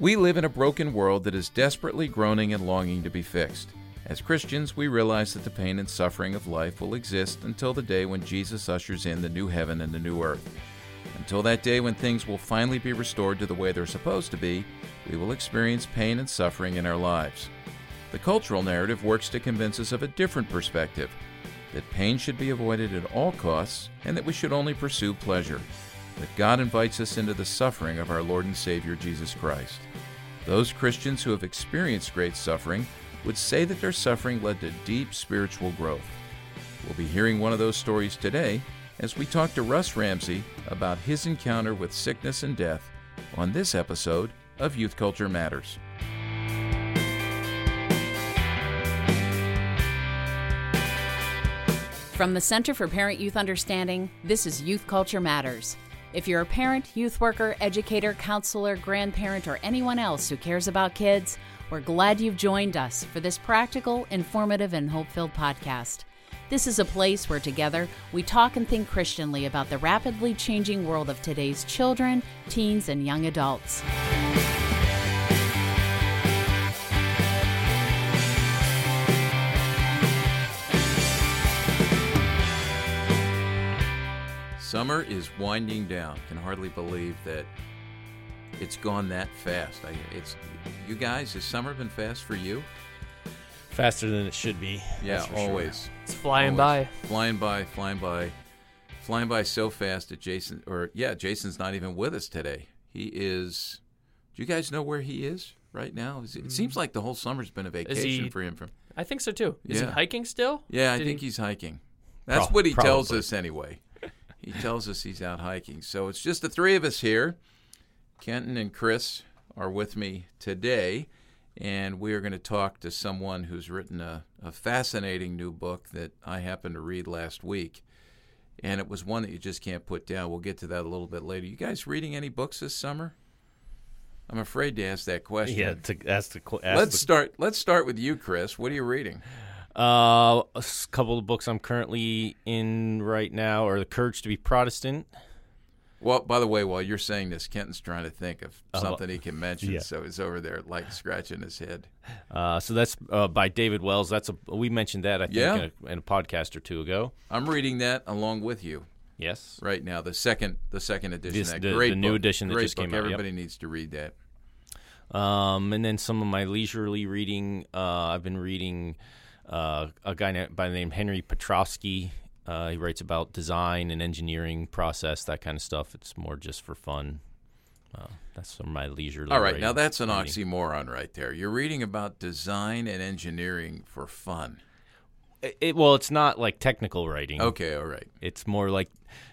We live in a broken world that is desperately groaning and longing to be fixed. As Christians, we realize that the pain and suffering of life will exist until the day when Jesus ushers in the new heaven and the new earth. Until that day when things will finally be restored to the way they're supposed to be, we will experience pain and suffering in our lives. The cultural narrative works to convince us of a different perspective, that pain should be avoided at all costs and that we should only pursue pleasure. But God invites us into the suffering of our Lord and Savior Jesus Christ. Those Christians who have experienced great suffering would say that their suffering led to deep spiritual growth. We'll be hearing one of those stories today as we talk to Russ Ramsey about his encounter with sickness and death on this episode of Youth Culture Matters. From the Center for Parent-Youth Understanding, this is Youth Culture Matters. If you're a parent, youth worker, educator, counselor, grandparent, or anyone else who cares about kids, we're glad you've joined us for this practical, informative, and hope-filled podcast. This is a place where together we talk and think Christianly about the rapidly changing world of today's children, teens, and young adults. Summer is winding down. Can hardly believe that it's gone that fast. You guys, has summer been fast for you? Faster than it should be. Yeah, always. Sure. It's flying by. Flying by so fast that Jason's not even with us today. He is. Do you guys know where he is right now? It seems like the whole summer's been a vacation for him. I think so too. Is he hiking still? Yeah, I think he's hiking. That's what he tells us anyway. He tells us he's out hiking. So it's just the three of us here. Kenton and Chris are with me today, and we are going to talk to someone who's written a fascinating new book that I happened to read last week, and it was one that you just can't put down. We'll get to that a little bit later. You guys reading any books this summer? I'm afraid to ask that question. Yeah, Let's start with you, Chris. What are you reading? A couple of books I'm currently in right now are The Courage to be Protestant. Well, by the way, while you're saying this, Kenton's trying to think of something he can mention, so he's over there like scratching his head. So that's by David Wells. We mentioned that I think in a podcast or two ago. I'm reading that along with you. Yes, right now the second edition. The new edition that just came out. Everybody needs to read that. And then some of my leisurely reading. I've been reading a guy by the name Henry Petrofsky. He writes about design and engineering process, that kind of stuff. It's more just for fun. That's some of my leisurely All right, reading. Now that's an oxymoron right there. You're reading about design and engineering for fun. Well, it's not like technical writing. Okay, all right. It's more like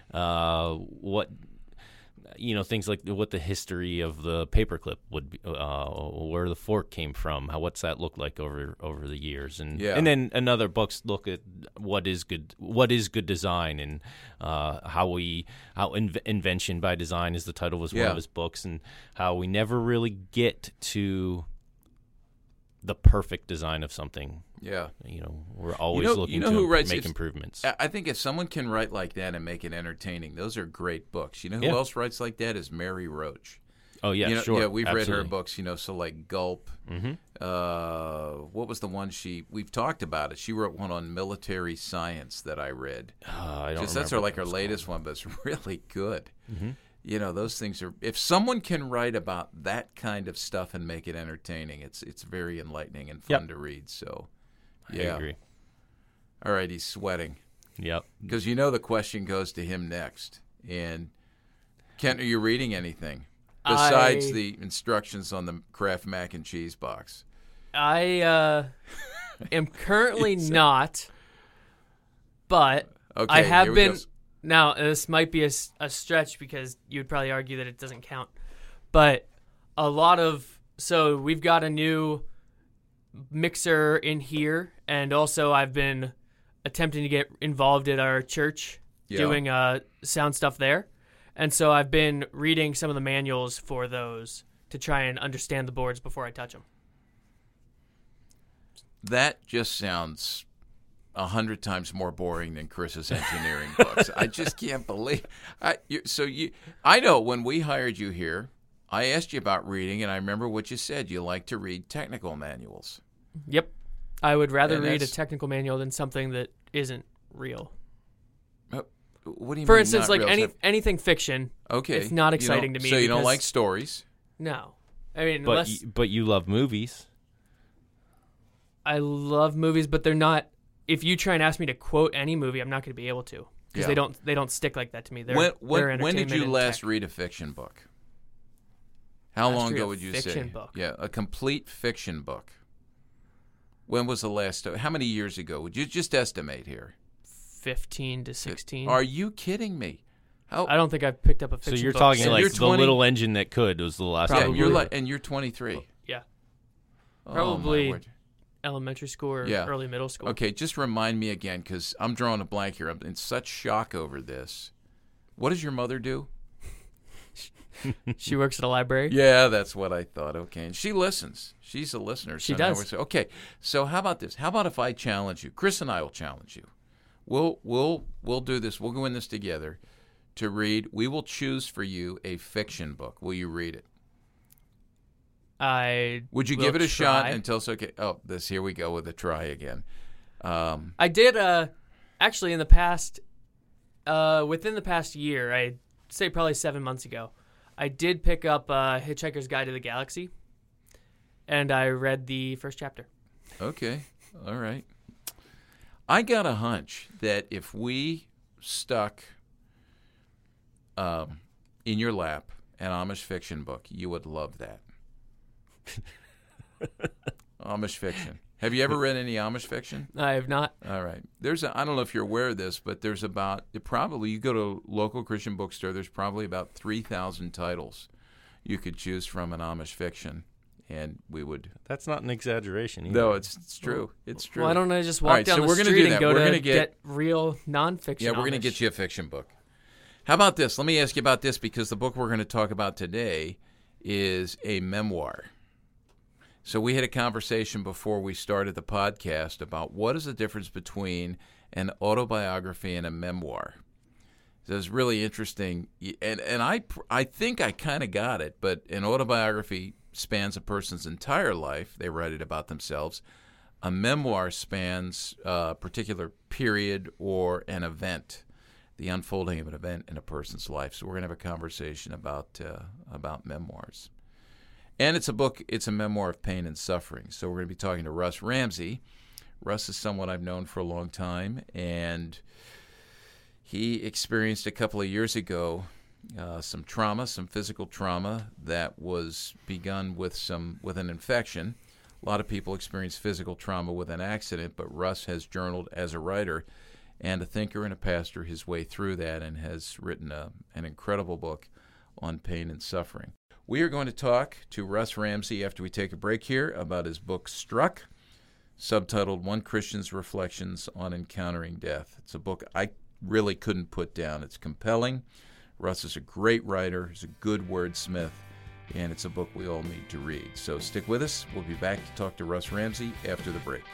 things like what the history of the paperclip would be, where the fork came from, what's that look like over the years, and then another books look at what is good design, and how invention by design is the title was one of his books, and how we never really get to the perfect design of something. Yeah, we're always looking to make improvements. I think if someone can write like that and make it entertaining, those are great books. You know who else writes like that is Mary Roach. Oh yeah, sure. Yeah, we've Absolutely. read her books. So like Gulp. Mm-hmm. What was the one we've talked about it? She wrote one on military science that I read. I don't. That's her latest one, but it's really good. Mm-hmm. Those things are. If someone can write about that kind of stuff and make it entertaining, it's very enlightening and fun to read. So. I agree. All right, he's sweating. Yep. Because the question goes to him next. And, Kent, are you reading anything besides the instructions on the Kraft mac and cheese box? I am currently not, but okay, I have been. Now, this might be a stretch because you would probably argue that it doesn't count. But so we've got a new mixer in here, and also I've been attempting to get involved at our church doing sound stuff there, and so I've been reading some of the manuals for those to try and understand the boards before I touch them. That just sounds 100 times more boring than Chris's engineering books. I just can't believe. I know when we hired you here, I asked you about reading, and I remember what you said. You like to read technical manuals. Yep. I would rather read a technical manual than something that isn't real. What do you mean? For instance, not like real? anything fiction. Okay. It's not exciting to me. So you don't like stories? No. I mean, but you love movies. I love movies, but they're not. If you try and ask me to quote any movie, I'm not going to be able to because they don't stick like that to me. When did you last read a fiction book? How long ago would you say? Fiction book. Yeah, a complete fiction book. When was the last? How many years ago? Would you just estimate here? 15 to 16. Are you kidding me? I don't think I've picked up a fiction book. So you're talking like you're The Little Engine That Could was the last one. Yeah, you're 23. Yeah. Oh, probably elementary school or early middle school. Okay, just remind me again because I'm drawing a blank here. I'm in such shock over this. What does your mother do? She works at a library. Yeah, that's what I thought. Okay, and she listens. She's a listener. She does. Okay, so how about this? How about if I challenge you? Chris and I will challenge you. We'll do this. We'll go in this together to read. We will choose for you a fiction book. Will you read it? Would you give it a shot until it's okay? Oh, here we go with a try again. I did actually in the past, within the past year, I'd say probably 7 months ago, I did pick up Hitchhiker's Guide to the Galaxy, and I read the first chapter. Okay, all right. I got a hunch that if we stuck in your lap an Amish fiction book, you would love that. Amish fiction. Have you ever read any Amish fiction? I have not. All right. I don't know if you're aware of this, but you go to a local Christian bookstore, there's probably about 3,000 titles you could choose from in Amish fiction, and we would. That's not an exaggeration either. No, it's true. It's true. Why don't I just walk down the street and go to get real nonfiction? Yeah, we're going to get you a fiction book. How about this? Let me ask you about this because the book we're going to talk about today is a memoir. So we had a conversation before we started the podcast about what is the difference between an autobiography and a memoir. So it's really interesting, and I think I kind of got it, but an autobiography spans a person's entire life. They write it about themselves. A memoir spans a particular period or an event, the unfolding of an event in a person's life. So we're going to have a conversation about memoirs. And it's a memoir of pain and suffering. So we're going to be talking to Russ Ramsey. Russ is someone I've known for a long time, and he experienced a couple of years ago some physical trauma that was begun with an infection. A lot of people experience physical trauma with an accident, but Russ has journaled as a writer and a thinker and a pastor his way through that and has written an incredible book on pain and suffering. We are going to talk to Russ Ramsey after we take a break here about his book, Struck, subtitled One Christian's Reflections on Encountering Death. It's a book I really couldn't put down. It's compelling. Russ is a great writer. He's a good wordsmith, and it's a book we all need to read. So stick with us. We'll be back to talk to Russ Ramsey after the break.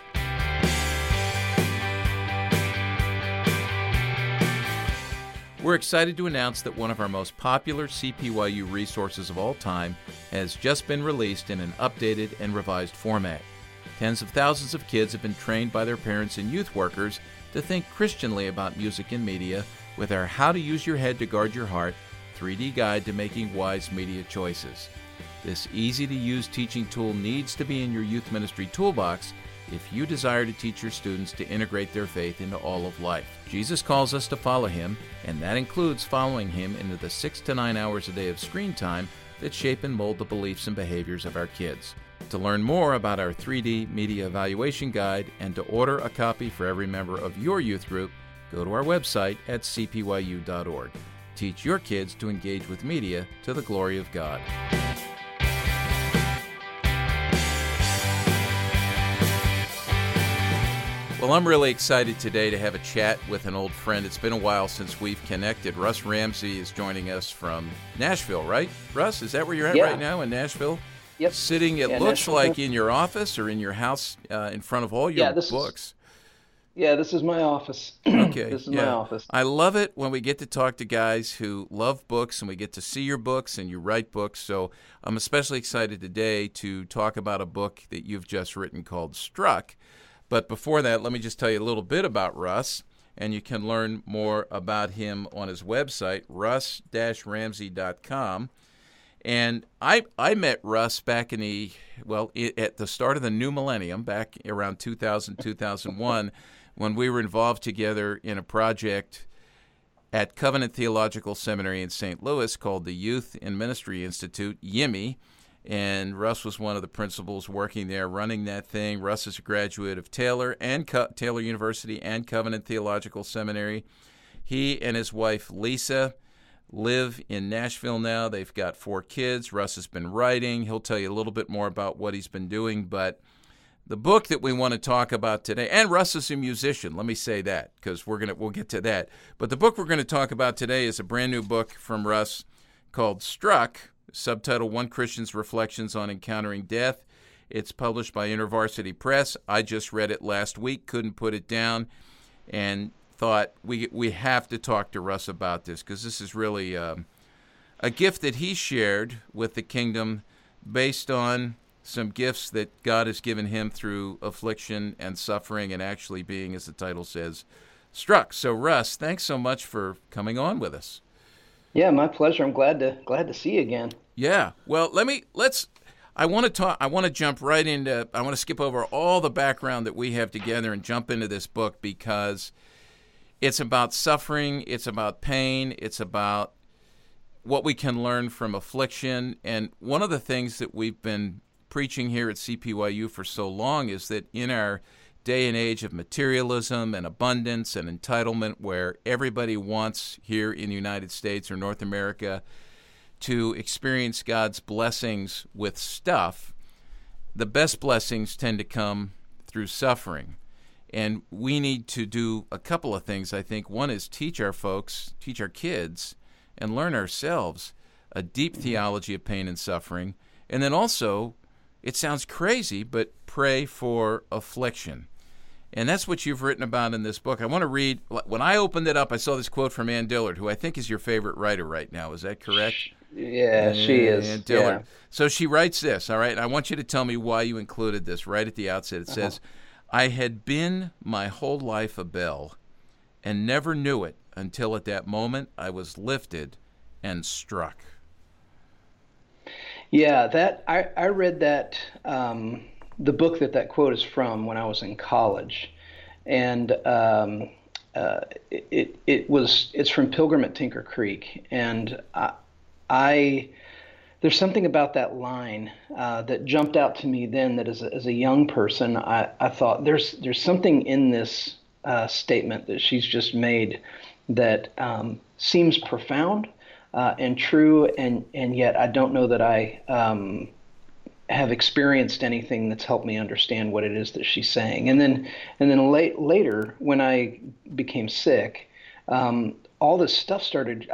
We're excited to announce that one of our most popular CPYU resources of all time has just been released in an updated and revised format. Tens of thousands of kids have been trained by their parents and youth workers to think Christianly about music and media with our How to Use Your Head to Guard Your Heart 3D guide to making wise media choices. This easy-to-use teaching tool needs to be in your youth ministry toolbox if you desire to teach your students to integrate their faith into all of life. Jesus calls us to follow him, and that includes following him into the 6 to 9 hours a day of screen time that shape and mold the beliefs and behaviors of our kids. To learn more about our 3D Media Evaluation Guide and to order a copy for every member of your youth group, go to our website at cpyu.org. Teach your kids to engage with media to the glory of God. Well, I'm really excited today to have a chat with an old friend. It's been a while since we've connected. Russ Ramsey is joining us from Nashville, right? Russ, is that where you're at right now, in Nashville? Yep. Sitting, it looks Nashville. Like in your office or in your house in front of all your books. Yeah, this is my office. Okay. This is my office. I love it when we get to talk to guys who love books and we get to see your books and you write books. So I'm especially excited today to talk about a book that you've just written called Struck. But before that, let me just tell you a little bit about Russ, and you can learn more about him on his website, russ-ramsey.com. And I met Russ back at the start of the new millennium, back around 2000, 2001, when we were involved together in a project at Covenant Theological Seminary in St. Louis called the Youth in Ministry Institute, YIMI. And Russ was one of the principals working there, running that thing. Russ is a graduate of Taylor University and Covenant Theological Seminary. He and his wife, Lisa, live in Nashville now. They've got 4 kids. Russ has been writing. He'll tell you a little bit more about what he's been doing. But the book that we want to talk about today, and Russ is a musician, let me say that, because we'll get to that. But the book we're going to talk about today is a brand new book from Russ called Struck, subtitle One Christian's Reflections on Encountering Death. It's published by InterVarsity Press. I just read it last week, couldn't put it down, and thought we have to talk to Russ about this, because this is really a gift that he shared with the kingdom based on some gifts that God has given him through affliction and suffering and actually being, as the title says, struck. So Russ, thanks so much for coming on with us. Yeah, my pleasure. I'm glad to see you again. Yeah. Well, I want to jump right into, I want to skip over all the background that we have together and jump into this book, because it's about suffering, it's about pain, it's about what we can learn from affliction. And one of the things that we've been preaching here at CPYU for so long is that in our day and age of materialism and abundance and entitlement, where everybody wants here in the United States or North America to experience God's blessings with stuff, the best blessings tend to come through suffering. And we need to do a couple of things, I think. One is teach our kids, and learn ourselves a deep theology of pain and suffering. And then also, it sounds crazy, but pray for affliction. And that's what you've written about in this book. I want to read, when I opened it up, I saw this quote from Ann Dillard, who I think is your favorite writer right now. Is that correct? Yeah, she is. Ann Dillard. Yeah. So she writes this, all right? And I want you to tell me why you included this right at the outset. It says, I had been my whole life a bell and never knew it until at that moment I was lifted and struck. Yeah, I read that, the book that quote is from, when I was in college, and it's from Pilgrim at Tinker Creek, and there's something about that line that jumped out to me then, that as a young person, I thought there's something in this statement that she's just made that seems profound and true, and yet I don't know that I have experienced anything that's helped me understand what it is that she's saying. And then later, when I became sick, all this stuff started.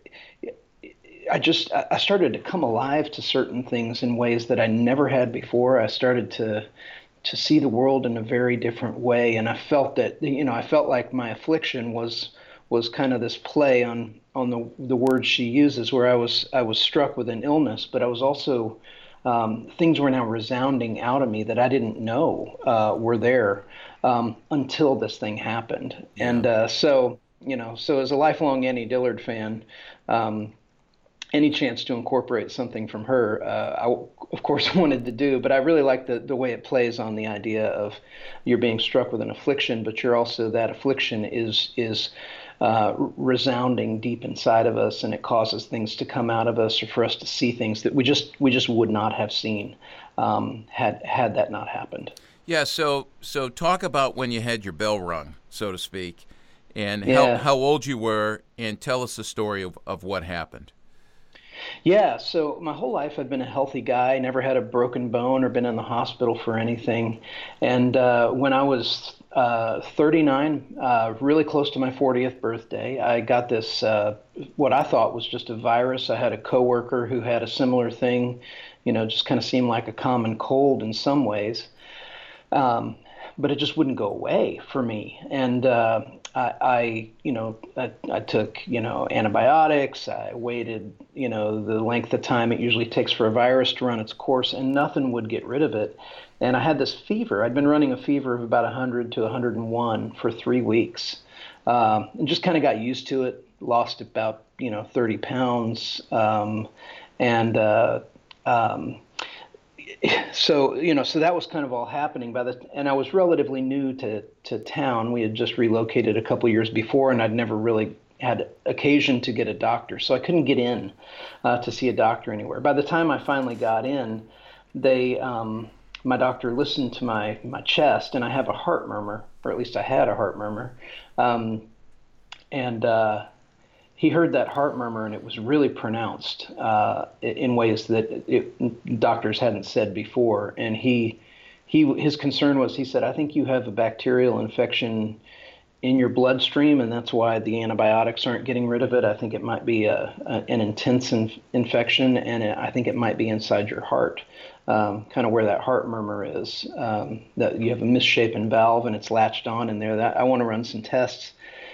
I started to come alive to certain things in ways that I never had before. I started to see the world in a very different way, and I felt that, I felt like my affliction was kind of this play on the words she uses, where I was struck with an illness, but I was also things were now resounding out of me that I didn't know were there until this thing happened. Yeah. And so as a lifelong Annie Dillard fan, any chance to incorporate something from her, I of course wanted to do, but I really like the way it plays on the idea of you're being struck with an affliction, but you're also, that affliction is resounding deep inside of us, and it causes things to come out of us, or for us to see things that we just would not have seen had that not happened. Yeah. So talk about when you had your bell rung, so to speak, and how old you were, and tell us the story of what happened. Yeah, so my whole life I've been a healthy guy, never had a broken bone or been in the hospital for anything. And when I was 39, really close to my 40th birthday, I got this, what I thought was just a virus. I had a coworker who had a similar thing, just kind of seemed like a common cold in some ways. but it just wouldn't go away for me. And I took, antibiotics. I waited, the length of time it usually takes for a virus to run its course, and nothing would get rid of it. And I had this fever. I'd been running a fever of about 100 to 101 for 3 weeks, and just kind of got used to it. Lost about 30 pounds, so that was kind of all happening and I was relatively new to town. We had just relocated a couple years before, and I'd never really had occasion to get a doctor, so I couldn't get in to see a doctor anywhere. By the time I finally got in, my doctor listened to my chest, and I have a heart murmur, or at least I had a heart murmur, and he heard that heart murmur, and it was really pronounced in ways that doctors hadn't said before. And his concern was, he said, "I think you have a bacterial infection in your bloodstream, and that's why the antibiotics aren't getting rid of it. I think it might be an intense infection, and I think it might be inside your heart, kind of where that heart murmur is, that you have a misshapen valve, and it's latched on in there. That I want to run some tests."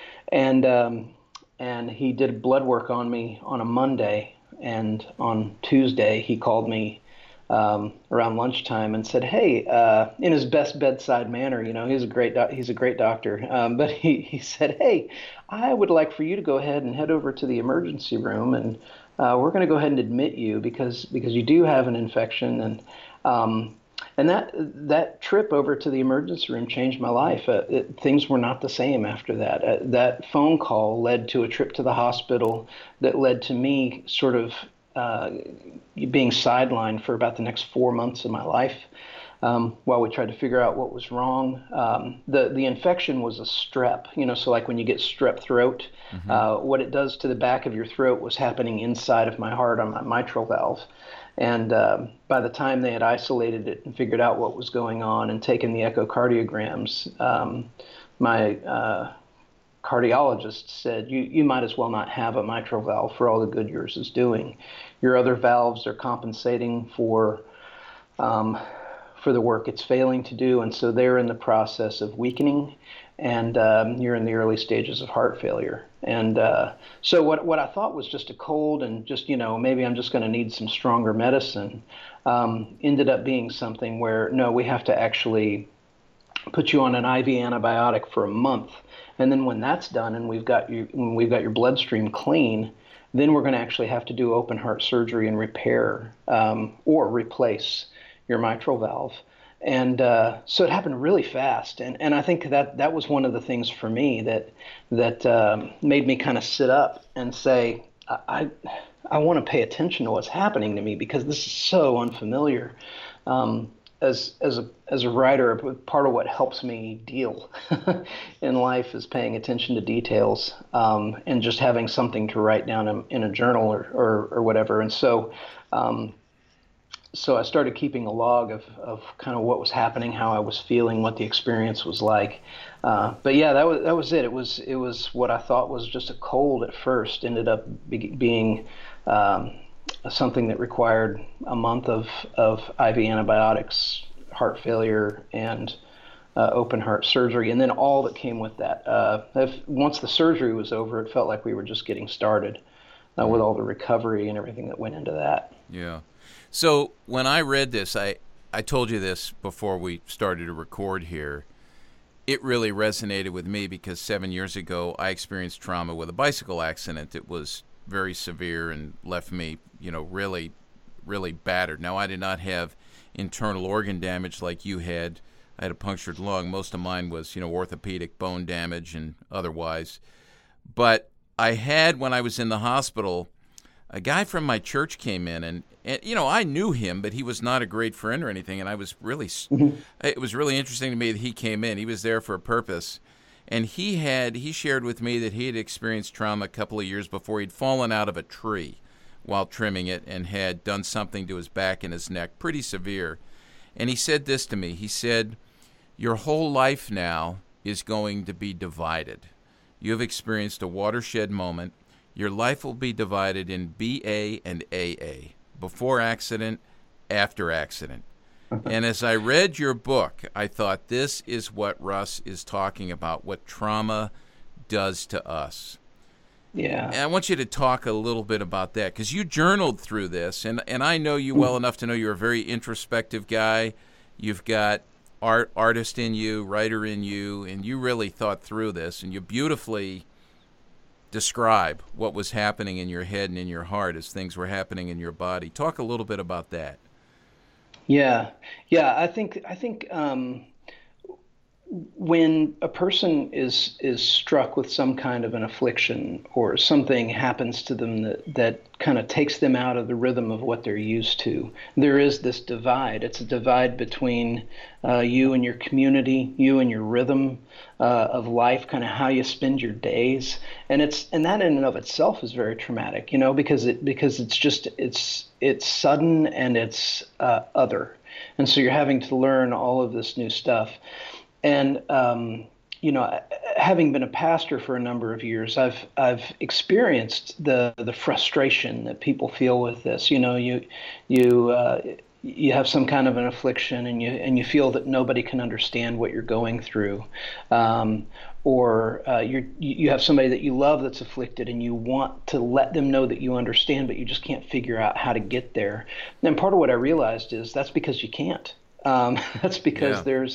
And he did blood work on me on a Monday, and on Tuesday he called me around lunchtime and said, "Hey," in his best bedside manner, he's a great doctor, but he said, "Hey, I would like for you to go ahead and head over to the emergency room, and we're going to go ahead and admit you because you do have an infection." And that trip over to the emergency room changed my life. Things were not the same after that. That phone call led to a trip to the hospital that led to me sort of being sidelined for about the next 4 months of my life while we tried to figure out what was wrong. The infection was a strep, so like when you get strep throat, what it does to the back of your throat was happening inside of my heart on my mitral valve. And by the time they had isolated it and figured out what was going on and taken the echocardiograms, my cardiologist said, you might as well not have a mitral valve for all the good yours is doing. Your other valves are compensating for the work it's failing to do, and so they're in the process of weakening, and you're in the early stages of heart failure. And so what I thought was just a cold and just, maybe I'm just going to need some stronger medicine, ended up being something where, no, we have to actually put you on an IV antibiotic for a month. And then when that's done and we've got your bloodstream clean, then we're going to actually have to do open heart surgery and repair or replace your mitral valve. And so it happened really fast. And I think that was one of the things for me that made me kind of sit up and say, I want to pay attention to what's happening to me because this is so unfamiliar. As a writer, part of what helps me deal in life is paying attention to details and just having something to write down in a journal or whatever. And so I started keeping a log of kind of what was happening, how I was feeling, what the experience was like. But yeah, that was it. It was what I thought was just a cold at first, ended up being something that required a month of IV antibiotics, heart failure, and open heart surgery, and then all that came with that. Once the surgery was over, it felt like we were just getting started with all the recovery and everything that went into that. Yeah. So when I read this, I told you this before we started to record here, it really resonated with me because 7 years ago I experienced trauma with a bicycle accident. It was very severe and left me, really, really battered. Now, I did not have internal organ damage like you had. I had a punctured lung. Most of mine was, orthopedic bone damage and otherwise. But I had, when I was in the hospital, a guy from my church came in, and I knew him, but he was not a great friend or anything, and I was really, it was really interesting to me that he came in. He was there for a purpose, and he shared with me that he had experienced trauma a couple of years before. He'd fallen out of a tree while trimming it and had done something to his back and his neck, pretty severe. And he said this to me. He said, "Your whole life now is going to be divided. You have experienced a watershed moment. Your life will be divided in BA and AA, before accident, after accident. And as I read your book, I thought this is what Russ is talking about, what trauma does to us. Yeah. And I want you to talk a little bit about that, because you journaled through this, and I know you well enough to know you're a very introspective guy. You've got artist in you, writer in you, and you really thought through this, and you beautifully describe what was happening in your head and in your heart as things were happening in your body. Talk a little bit about that. Yeah. I think when a person is struck with some kind of an affliction, or something happens to them that kind of takes them out of the rhythm of what they're used to, there is this divide. It's a divide between you and your community, you and your rhythm of life, kind of how you spend your days, and that in and of itself is very traumatic, because it's sudden and it's other, and so you're having to learn all of this new stuff. And having been a pastor for a number of years, I've experienced the frustration that people feel with this. You have some kind of an affliction, and you feel that nobody can understand what you're going through, or you have somebody that you love that's afflicted, and you want to let them know that you understand, but you just can't figure out how to get there. And part of what I realized is that's because you can't. That's because there's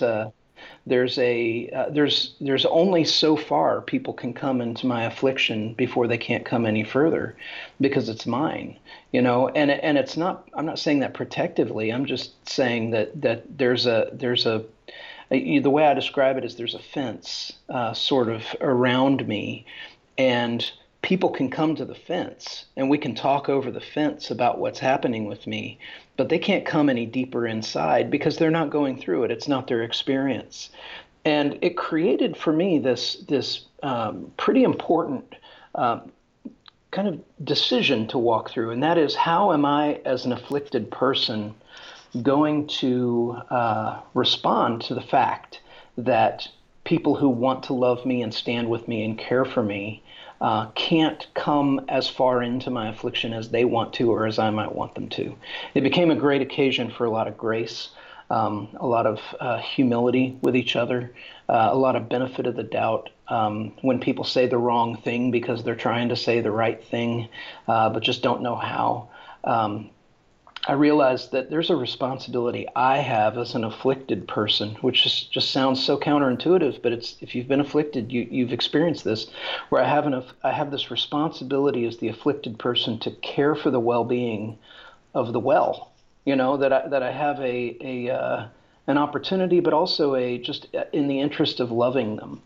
only so far people can come into my affliction before they can't come any further, because it's mine, and it's not, I'm not saying that protectively. I'm just saying that the way I describe it is there's a fence sort of around me, and people can come to the fence, and we can talk over the fence about what's happening with me, but they can't come any deeper inside because they're not going through it. It's not their experience. And it created for me this pretty important kind of decision to walk through, and that is, how am I, as an afflicted person, going to respond to the fact that people who want to love me and stand with me and care for me can't come as far into my affliction as they want to, or as I might want them to. It became a great occasion for a lot of grace, a lot of humility with each other, a lot of benefit of the doubt when people say the wrong thing because they're trying to say the right thing, but just don't know how. I realized that there's a responsibility I have as an afflicted person, which just sounds so counterintuitive, but if you've been afflicted, you've experienced this, where I have this responsibility as the afflicted person to care for the well-being of the well, that I have an opportunity, but also just in the interest of loving them,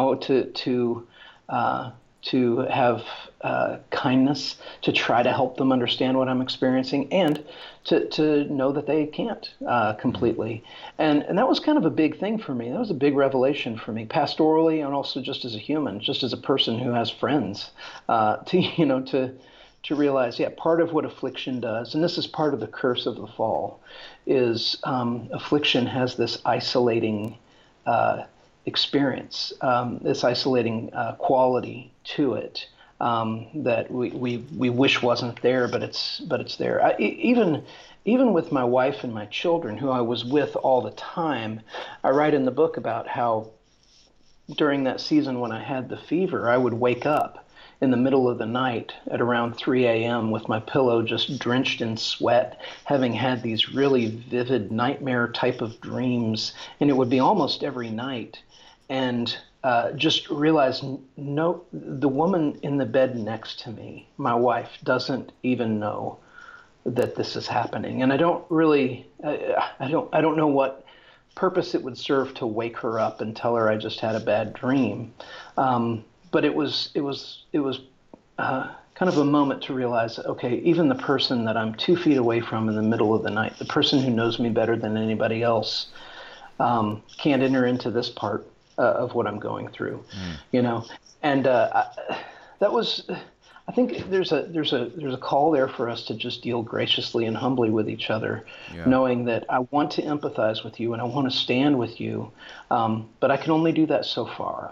to have kindness, to try to help them understand what I'm experiencing, and to know that they can't completely. And that was kind of a big thing for me. That was a big revelation for me, pastorally, and also just as a human, just as a person who has friends, to realize, part of what affliction does, and this is part of the curse of the fall, is affliction has this isolating experience, this isolating quality to it that we wish wasn't there, but it's there. Even with my wife and my children, who I was with all the time, I write in the book about how during that season when I had the fever, I would wake up in the middle of the night at around 3 a.m. with my pillow just drenched in sweat, having had these really vivid nightmare type of dreams, and it would be almost every night. And just realize, no, the woman in the bed next to me, my wife, doesn't even know that this is happening. And I don't really, I don't know what purpose it would serve to wake her up and tell her I just had a bad dream. But it was kind of a moment to realize, okay, even the person that I'm 2 feet away from in the middle of the night, the person who knows me better than anybody else, can't enter into this part of what I'm going through, And that was, I think there's a call there for us to just deal graciously and humbly with each other, knowing that I want to empathize with you and I want to stand with you, but I can only do that so far,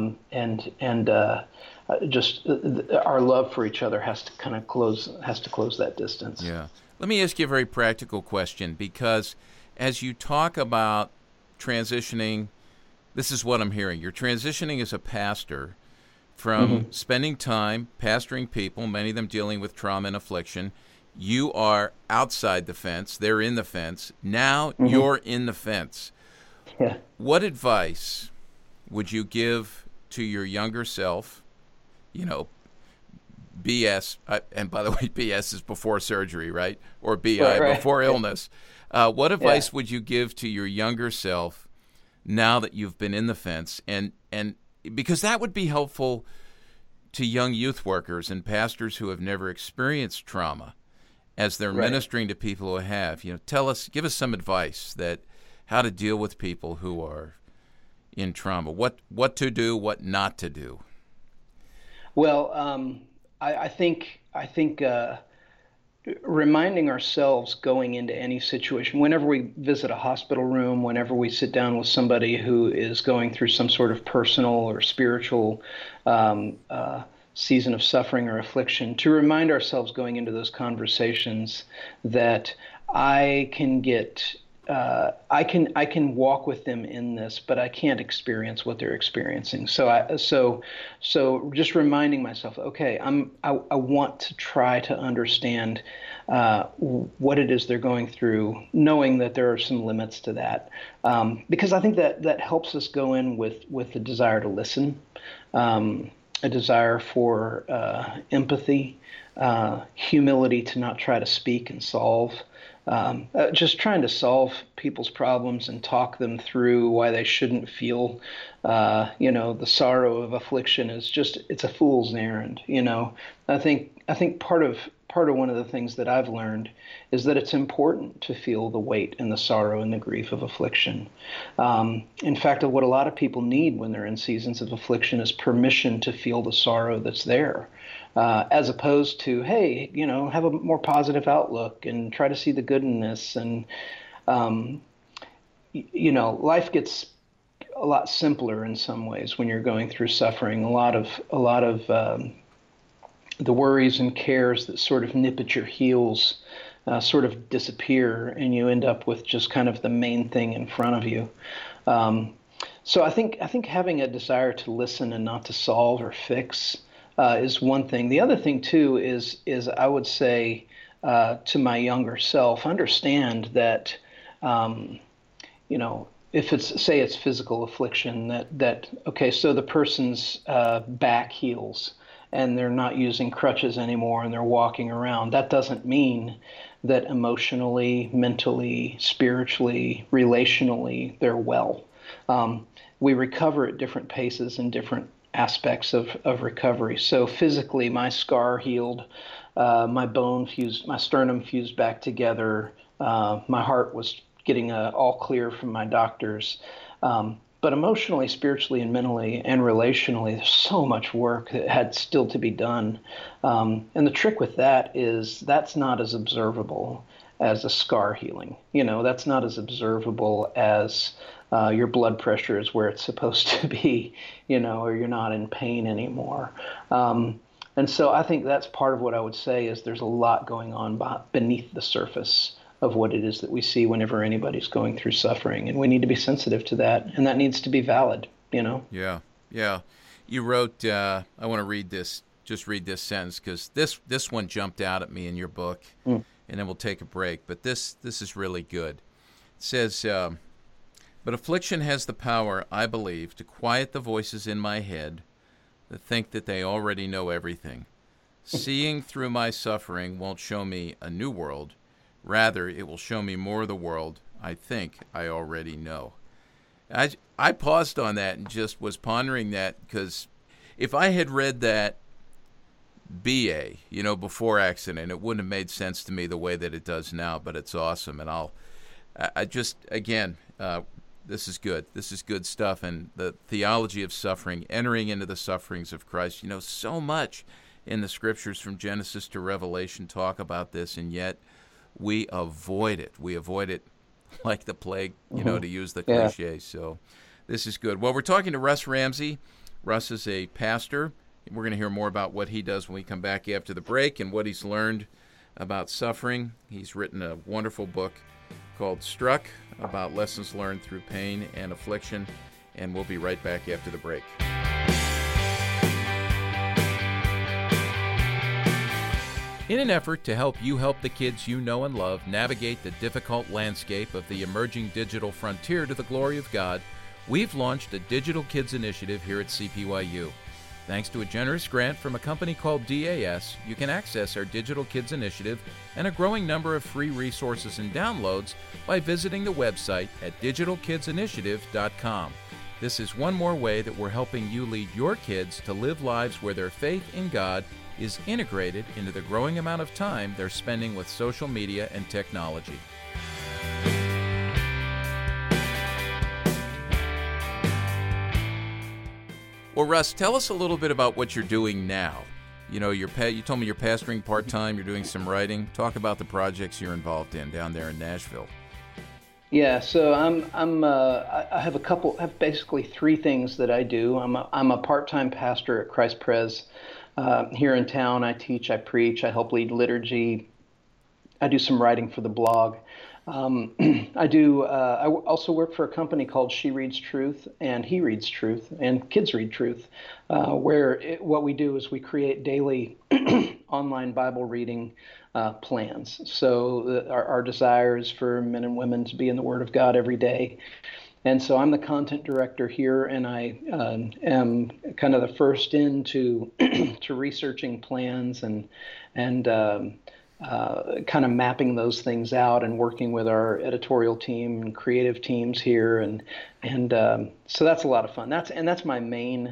just our love for each other has to close that distance. Yeah. Let me ask you a very practical question, because as you talk about transitioning, this is what I'm hearing. You're transitioning as a pastor from spending time pastoring people, many of them dealing with trauma and affliction. You are outside the fence. They're in the fence. Now you're in the fence. Yeah. What advice would you give to your younger self? You know, BS, and by the way, BS is before surgery, right? Or BI, right. Before illness. What advice would you give to your younger self now that you've been in the fence? And because that would be helpful to young youth workers and pastors who have never experienced trauma as they're ministering to people who have. You know, give us some advice that how to deal with people who are in trauma. What to do, what not to do. Well, I think reminding ourselves going into any situation, whenever we visit a hospital room, whenever we sit down with somebody who is going through some sort of personal or spiritual season of suffering or affliction, to remind ourselves going into those conversations that I can walk with them in this, but I can't experience what they're experiencing. So just reminding myself, okay, I want to try to understand what it is they're going through, knowing that there are some limits to that, because I think that helps us go in with the desire to listen, a desire for empathy, humility to not try to speak and solve. Just trying to solve people's problems and talk them through why they shouldn't feel, the sorrow of affliction is it's a fool's errand. I think part of one of the things that I've learned is that it's important to feel the weight and the sorrow and the grief of affliction. In fact, what a lot of people need when they're in seasons of affliction is permission to feel the sorrow that's there. As opposed to, hey, have a more positive outlook and try to see the good in this. And, life gets a lot simpler in some ways when you're going through suffering. A lot of the worries and cares that sort of nip at your heels sort of disappear, and you end up with just kind of the main thing in front of you. So I think having a desire to listen and not to solve or fix is one thing. The other thing too is I would say to my younger self, understand that if it's physical affliction, that okay, so the person's back heals and they're not using crutches anymore and they're walking around. That doesn't mean that emotionally, mentally, spiritually, relationally they're well. We recover at different paces and different aspects of recovery. So physically, my scar healed, my sternum fused back together, my heart was getting all clear from my doctors. But emotionally, spiritually, and mentally, and relationally, there's so much work that had still to be done. And the trick with that is that's not as observable as a scar healing. That's not as observable as your blood pressure is where it's supposed to be, or you're not in pain anymore. And so I think that's part of what I would say is there's a lot going on beneath the surface of what it is that we see whenever anybody's going through suffering. And we need to be sensitive to that, and that needs to be valid, Yeah. You wrote, I want to read this sentence, because this one jumped out at me in your book, and then we'll take a break. But this is really good. It says, but affliction has the power, I believe, to quiet the voices in my head that think that they already know everything. Seeing through my suffering won't show me a new world. Rather, it will show me more of the world I think I already know. I paused on that and just was pondering that, because if I had read that BA, before accident, it wouldn't have made sense to me the way that it does now, but it's awesome. And this is good. This is good stuff. And the theology of suffering, entering into the sufferings of Christ, so much in the scriptures from Genesis to Revelation talk about this, and yet we avoid it. We avoid it like the plague, to use the cliche. Yeah. So this is good. Well, we're talking to Russ Ramsey. Russ is a pastor. We're going to hear more about what he does when we come back after the break and what he's learned about suffering. He's written a wonderful book called Struck, about lessons learned through pain and affliction, and we'll be right back after the break. In an effort to help you help the kids you know and love navigate the difficult landscape of the emerging digital frontier to the glory of God, we've launched a Digital Kids Initiative here at CPYU. Thanks to a generous grant from a company called DAS, you can access our Digital Kids Initiative and a growing number of free resources and downloads by visiting the website at digitalkidsinitiative.com. This is one more way that we're helping you lead your kids to live lives where their faith in God is integrated into the growing amount of time they're spending with social media and technology. Well, Russ, tell us a little bit about what you're doing now. You know, you told me you're pastoring part-time, you're doing some writing. Talk about the projects you're involved in down there in Nashville. Yeah, so I have basically three things that I do. I'm a part-time pastor at Christ Pres here in town. I teach, I preach, I help lead liturgy. I do some writing for the blog. I also work for a company called She Reads Truth and He Reads Truth and Kids Read Truth, what we do is we create daily online Bible reading plans. So our desire is for men and women to be in the Word of God every day. And so I'm the content director here, and I am kind of the first into to researching plans and kind of mapping those things out and working with our editorial team and creative teams here, and so that's a lot of fun. That's my main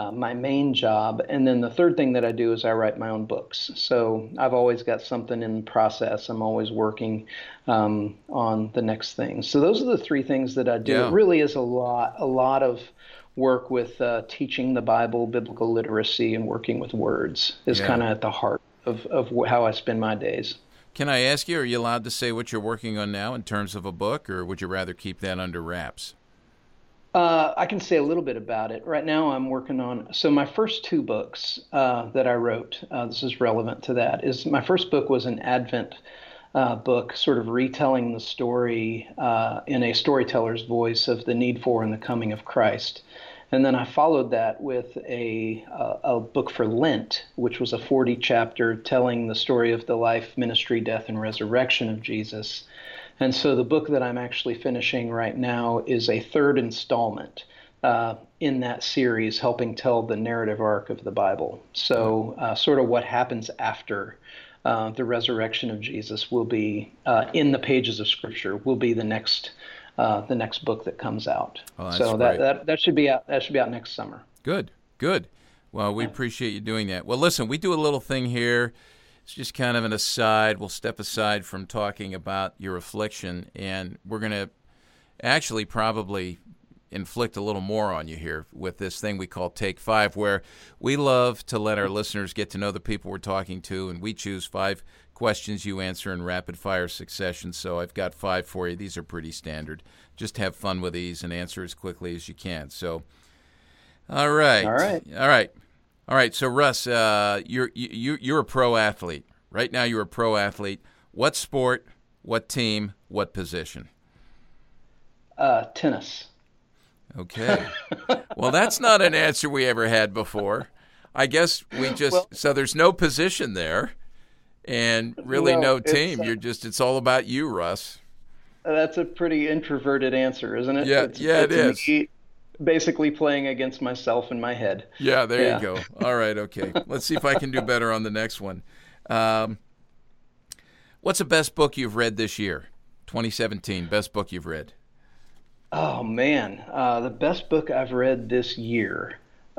job. And then the third thing that I do is I write my own books. So I've always got something in process. I'm always working on the next thing. So those are the three things that I do. Yeah. It really is a lot of work with teaching the Bible, biblical literacy, and working with words is kind of at the heart of how I spend my days. Can I ask you, are you allowed to say what you're working on now in terms of a book, or would you rather keep that under wraps? I can say a little bit about it. Right now I'm working on, so my first two books that I wrote, this is relevant to that, is my first book was an Advent book, sort of retelling the story in a storyteller's voice of the need for and the coming of Christ. And then I followed that with a book for Lent, which was a 40-chapter telling the story of the life, ministry, death, and resurrection of Jesus. And so the book that I'm actually finishing right now is a third installment in that series, helping tell the narrative arc of the Bible. So sort of what happens after the resurrection of Jesus will be in the pages of Scripture, will be the next book that comes out. Oh, so that should be out. That should be out next summer. Good. Well, we appreciate you doing that. Well, listen, we do a little thing here. It's just kind of an aside. We'll step aside from talking about your affliction, and we're going to actually probably inflict a little more on you here with this thing we call Take 5, where we love to let our listeners get to know the people we're talking to, and we choose 5 questions you answer in rapid-fire succession. So I've got 5 for you. These are pretty standard. Just have fun with these and answer as quickly as you can. So, all right. So Russ, you're a pro athlete. Right now you're a pro athlete. What sport, what team, what position? Tennis. Okay. Well, that's not an answer we ever had before. I guess so there's no position there and really no team. It's all about you, Russ. That's a pretty introverted answer, isn't it? Yeah, it is. Me basically playing against myself in my head. Yeah, there you go. All right, okay. Let's see if I can do better on the next one. What's the best book you've read this year? 2017, best book you've read. Oh, man. The best book I've read this year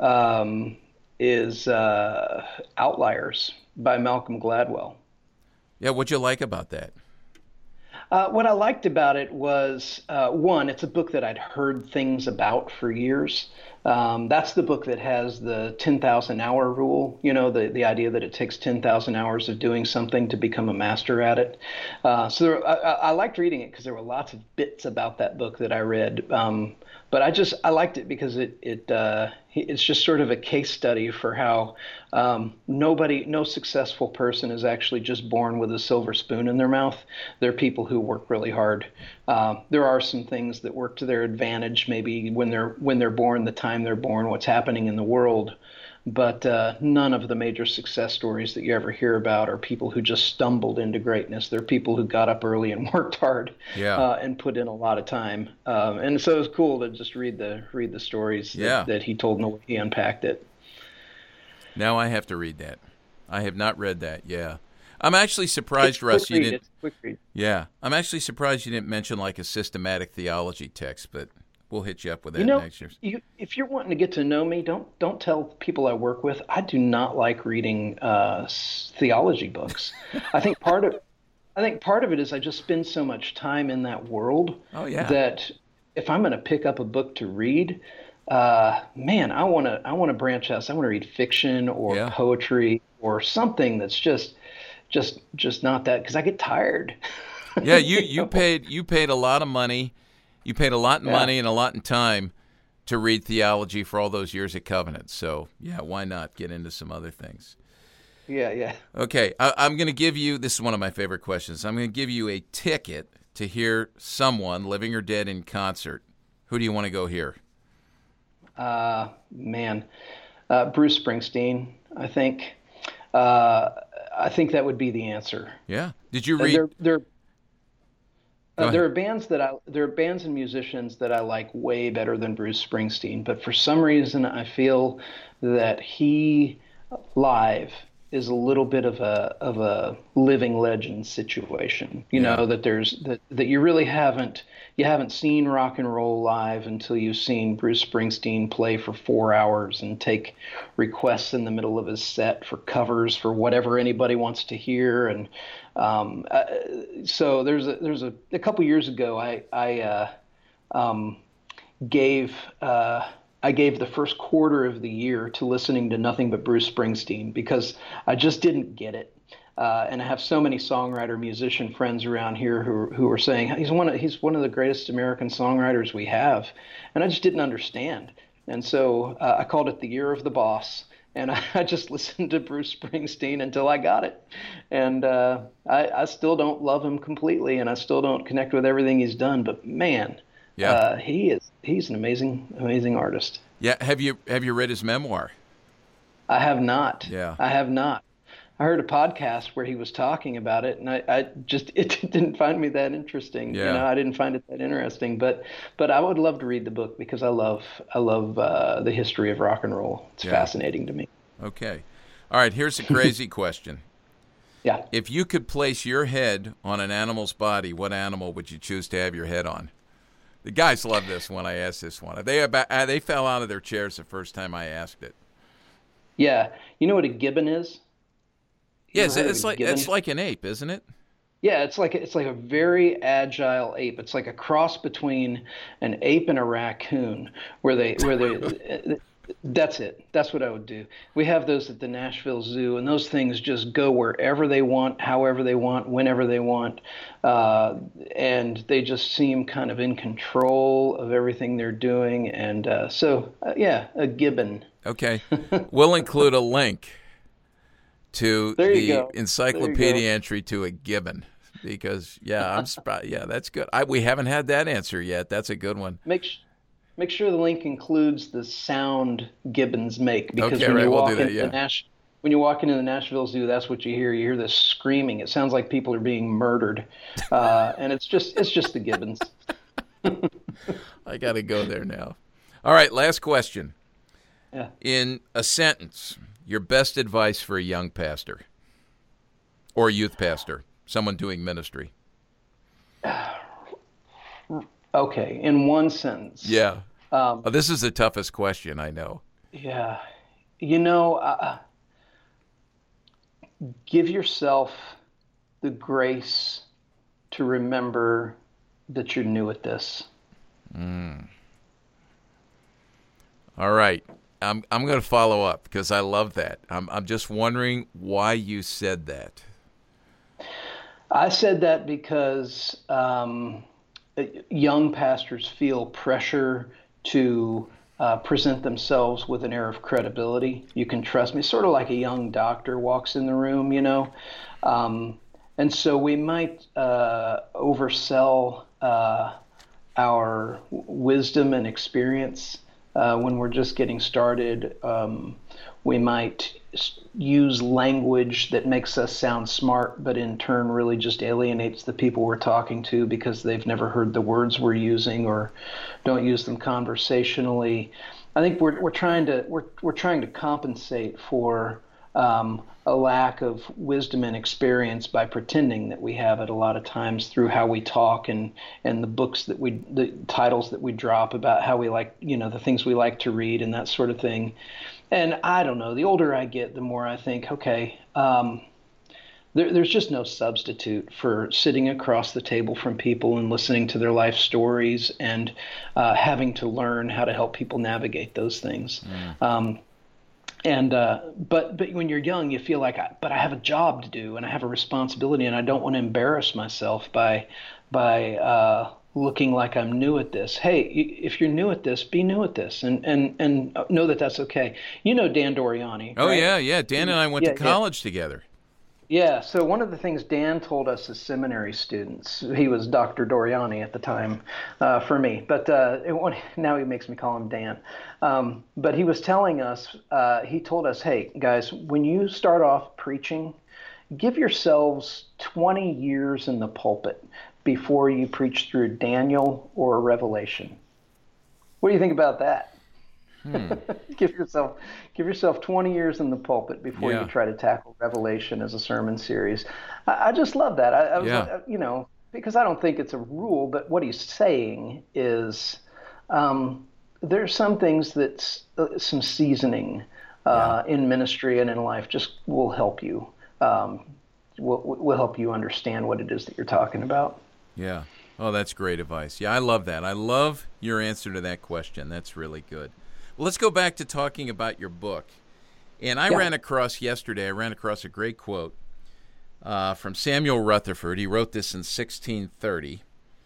is Outliers by Malcolm Gladwell. Yeah, what'd you like about that? What I liked about it was, one, it's a book that I'd heard things about for years. That's the book that has the 10,000-hour rule, the idea that it takes 10,000 hours of doing something to become a master at it. So I liked reading it because there were lots of bits about that book that I read I liked it because it's just sort of a case study for how no successful person is actually just born with a silver spoon in their mouth. They're people who work really hard. There are some things that work to their advantage, maybe when they're born, the time they're born, what's happening in the world. But none of the major success stories that you ever hear about are people who just stumbled into greatness. They're people who got up early and worked hard, and put in a lot of time. And so it was cool to just read the stories that he told and the way he unpacked it. Now I have to read that. I have not read that. Yeah, I'm actually surprised, Russ. You didn't. It's a quick read. Yeah, I'm actually surprised you didn't mention like a systematic theology text, but we'll hit you up with that next year. If you're wanting to get to know me, don't tell people I work with. I do not like reading theology books. I think part of it is I just spend so much time in that world that if I'm going to pick up a book to read, man, I want to branch out. So I want to read fiction or poetry or something that's just not that, because I get tired. Yeah, you paid a lot of money. You paid a lot in money and a lot in time to read theology for all those years at Covenant. So, yeah, why not get into some other things? Yeah. Okay, I'm going to give you, this is one of my favorite questions, I'm going to give you a ticket to hear someone, living or dead, in concert. Who do you want to go hear? Man, Bruce Springsteen, I think. I think that would be the answer. Yeah. Did you read... There are bands and musicians that I like way better than Bruce Springsteen, but for some reason I feel that he live is a little bit of a living legend situation. You know, that you really haven't seen rock and roll live until you've seen Bruce Springsteen play for 4 hours and take requests in the middle of his set for covers for whatever anybody wants to hear. And so there's a couple years ago I gave the first quarter of the year to listening to nothing but Bruce Springsteen because I just didn't get it. And I have so many songwriter musician friends around here who are saying he's one of the greatest American songwriters we have, and I just didn't understand. And so I called it the year of the boss, and I just listened to Bruce Springsteen until I got it. And I still don't love him completely, and I still don't connect with everything he's done. But man, he's an amazing artist. Yeah, have you read his memoir? I have not. Yeah, I have not. I heard a podcast where he was talking about it, and it didn't find me that interesting. Yeah. You know, I didn't find it that interesting. But I would love to read the book because I love the history of rock and roll. It's fascinating to me. Okay, all right. Here's a crazy question. Yeah. If you could place your head on an animal's body, what animal would you choose to have your head on? The guys love this when I asked this one. They fell out of their chairs the first time I asked it. Yeah. You know what a gibbon is? Yes, it's like an ape, isn't it? Yeah, it's like a very agile ape. It's like a cross between an ape and a raccoon, where they that's it. That's what I would do. We have those at the Nashville Zoo, and those things just go wherever they want, however they want, whenever they want, and they just seem kind of in control of everything they're doing. And a gibbon. Okay, we'll include a link to the encyclopedia entry to a gibbon, because that's good. We haven't had that answer yet. That's a good one. Make sure the link includes the sound gibbons make, because when you walk into the Nashville Zoo, that's what you hear. You hear this screaming. It sounds like people are being murdered, and it's just the gibbons. I got to go there now. All right, last question. Yeah. In a sentence, your best advice for a young pastor or youth pastor, someone doing ministry. Okay, in one sentence. Yeah. This is the toughest question, I know. Yeah. You know, give yourself the grace to remember that you're new at this. All right. I'm going to follow up because I love that. I'm just wondering why you said that. I said that because young pastors feel pressure to present themselves with an air of credibility. You can trust me, sort of like a young doctor walks in the room, you know. And so we might oversell our wisdom and experience when we're just getting started. We might use language that makes us sound smart, but in turn really just alienates the people we're talking to because they've never heard the words we're using or don't use them conversationally. I think we're trying to compensate for a lack of wisdom and experience by pretending that we have it a lot of times through how we talk and the titles that we drop about how we like, you know, the things we like to read and that sort of thing. And I don't know, the older I get, the more I think, okay, there's just no substitute for sitting across the table from people and listening to their life stories and having to learn how to help people navigate those things. But when you're young, you feel like, but I have a job to do and I have a responsibility and I don't want to embarrass myself by looking like I'm new at this. Hey, if you're new at this, be new at this and know that that's okay. You know Dan Doriani, Oh, right? yeah. Dan and I went to college together. Yeah, so one of the things Dan told us as seminary students, he was Dr. Doriani at the time for me, but now he makes me call him Dan. But he was telling us, he told us, hey, guys, when you start off preaching, give yourselves 20 years in the pulpit before you preach through Daniel or Revelation. What do you think about that? Give yourself 20 years in the pulpit before you try to tackle Revelation as a sermon series. I just love that. I was, you know, because I don't think it's a rule, but what he's saying is there's some things that's some seasoning in ministry and in life just will help you. Will help you understand what it is that you're talking about. Yeah. Oh, that's great advice. Yeah, I love that. I love your answer to that question. That's really good. Well, let's go back to talking about your book. And I ran across a great quote from Samuel Rutherford. He wrote this in 1630.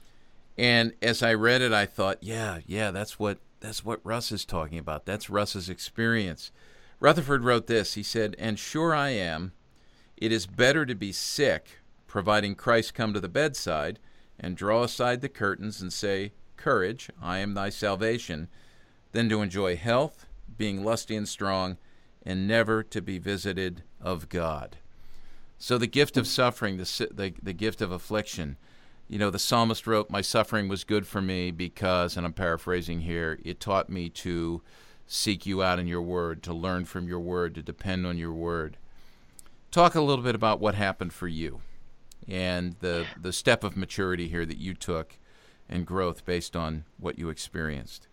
And as I read it, I thought, yeah, that's what Russ is talking about. That's Russ's experience. Rutherford wrote this. He said, "And sure I am, it is better to be sick, providing Christ come to the bedside, and draw aside the curtains and say, 'Courage, I am thy salvation,' than to enjoy health, being lusty and strong, and never to be visited of God." So the gift of suffering, the gift of affliction, you know, the psalmist wrote, "My suffering was good for me because," and I'm paraphrasing here, "it taught me to seek you out in your word, to learn from your word, to depend on your word." Talk a little bit about what happened for you and the step of maturity here that you took and growth based on what you experienced.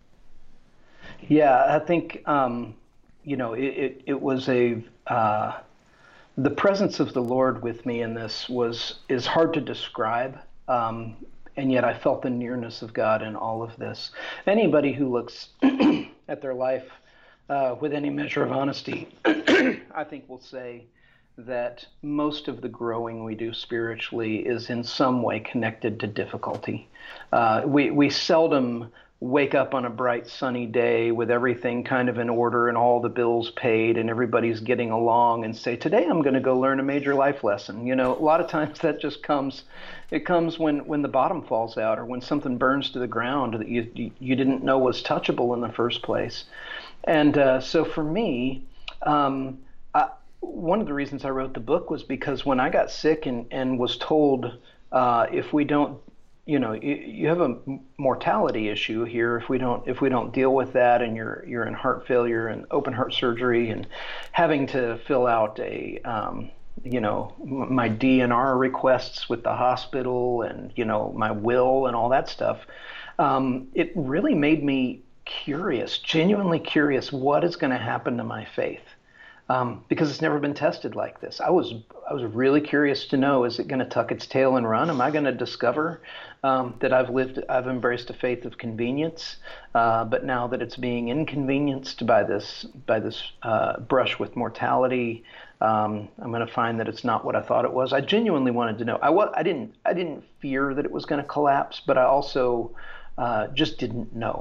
Yeah, I think, you know, it was the presence of the Lord with me in this is hard to describe. And yet I felt the nearness of God in all of this. Anybody who looks at their life with any measure of honesty, I think will say that most of the growing we do spiritually is in some way connected to difficulty. We seldom wake up on a bright sunny day with everything kind of in order and all the bills paid and everybody's getting along and say, today I'm going to go learn a major life lesson. You know, a lot of times that just comes when the bottom falls out or when something burns to the ground that you didn't know was touchable in the first place. And so for me, one of the reasons I wrote the book was because when I got sick and was told, if we don't, you know, you have a mortality issue here if we don't deal with that, and you're in heart failure and open heart surgery and having to fill out a you know, my DNR requests with the hospital and, you know, my will and all that stuff. It really made me curious, genuinely curious, what is going to happen to my faith. Because it's never been tested like this. I was really curious to know, is it going to tuck its tail and run? Am I going to discover that I've embraced a faith of convenience, but now that it's being inconvenienced by this brush with mortality, I'm going to find that it's not what I thought it was. I genuinely wanted to know. I didn't fear that it was going to collapse, but I also just didn't know.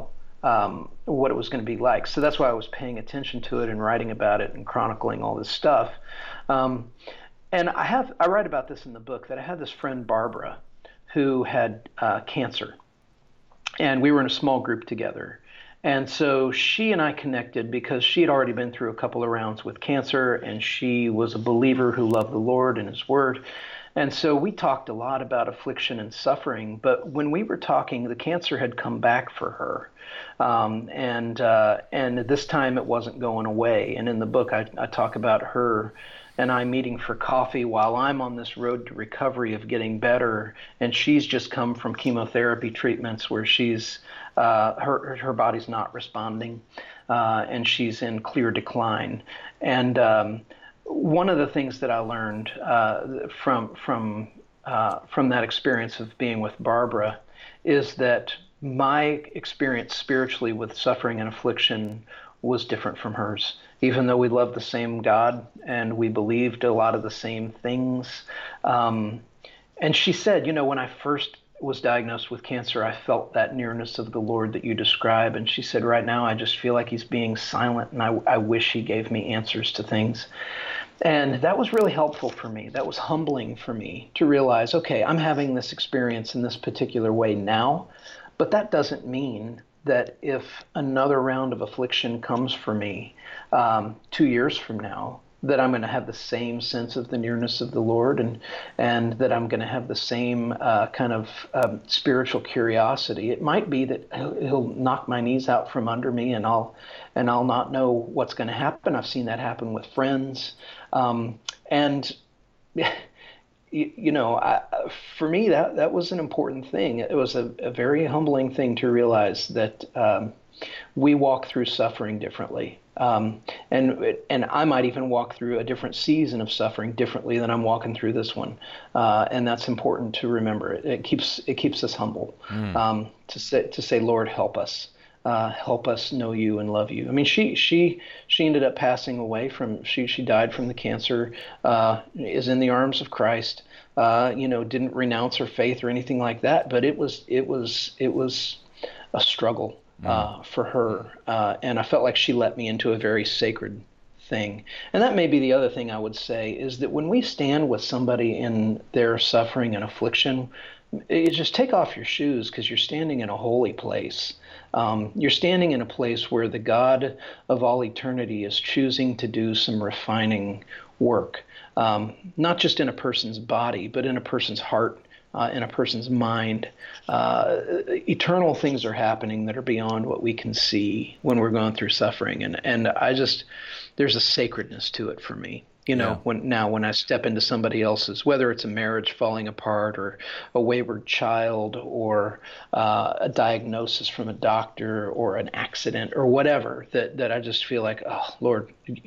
what it was going to be like. So that's why I was paying attention to it and writing about it and chronicling all this stuff. And I write about this in the book, that I had this friend, Barbara, who had cancer. And we were in a small group together. And so she and I connected because she had already been through a couple of rounds with cancer, and she was a believer who loved the Lord and His Word. And so we talked a lot about affliction and suffering. But when we were talking, the cancer had come back for her. And this time it wasn't going away. And in the book, I talk about her and I meeting for coffee while I'm on this road to recovery of getting better, and she's just come from chemotherapy treatments where she's her body's not responding, and she's in clear decline. And one of the things that I learned from that experience of being with Barbara is that my experience spiritually with suffering and affliction was different from hers. Even though we loved the same God and we believed a lot of the same things. And she said, when I first was diagnosed with cancer, I felt that nearness of the Lord that you describe. And she said, right now, I just feel like He's being silent, and I wish He gave me answers to things. And that was really helpful for me. That was humbling for me to realize, okay, I'm having this experience in this particular way now, but that doesn't mean that if another round of affliction comes for me 2 years from now, that I'm going to have the same sense of the nearness of the Lord, and that I'm going to have the same kind of spiritual curiosity. It might be that He'll knock my knees out from under me, and I'll not know what's going to happen. I've seen that happen with friends, and for me, that was an important thing. It was a very humbling thing to realize that we walk through suffering differently. And I might even walk through a different season of suffering differently than I'm walking through this one. And that's important to remember. It keeps us humble, to say, Lord, help us. Help us know You and love You. I mean, she ended up passing away she died from the cancer, is in the arms of Christ, didn't renounce her faith or anything like that, but it was a struggle for her. And I felt like she let me into a very sacred thing. And that may be the other thing I would say, is that when we stand with somebody in their suffering and affliction, you just take off your shoes, because you're standing in a holy place. You're standing in a place where the God of all eternity is choosing to do some refining work, not just in a person's body, but in a person's heart, in a person's mind. Eternal things are happening that are beyond what we can see when we're going through suffering. And there's a sacredness to it for me. When I step into somebody else's, whether it's a marriage falling apart or a wayward child or a diagnosis from a doctor or an accident or whatever, that I just feel like, oh, Lord,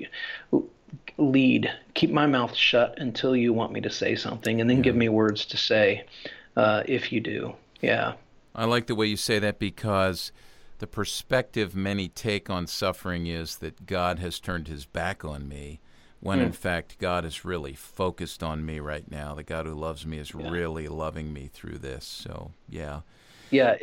lead, keep my mouth shut until You want me to say something, and then give me words to say if You do. Yeah. I like the way you say that, because the perspective many take on suffering is that God has turned His back on me, when in fact God is really focused on me right now. The God who loves me is really loving me through this. So, yeah. Yeah,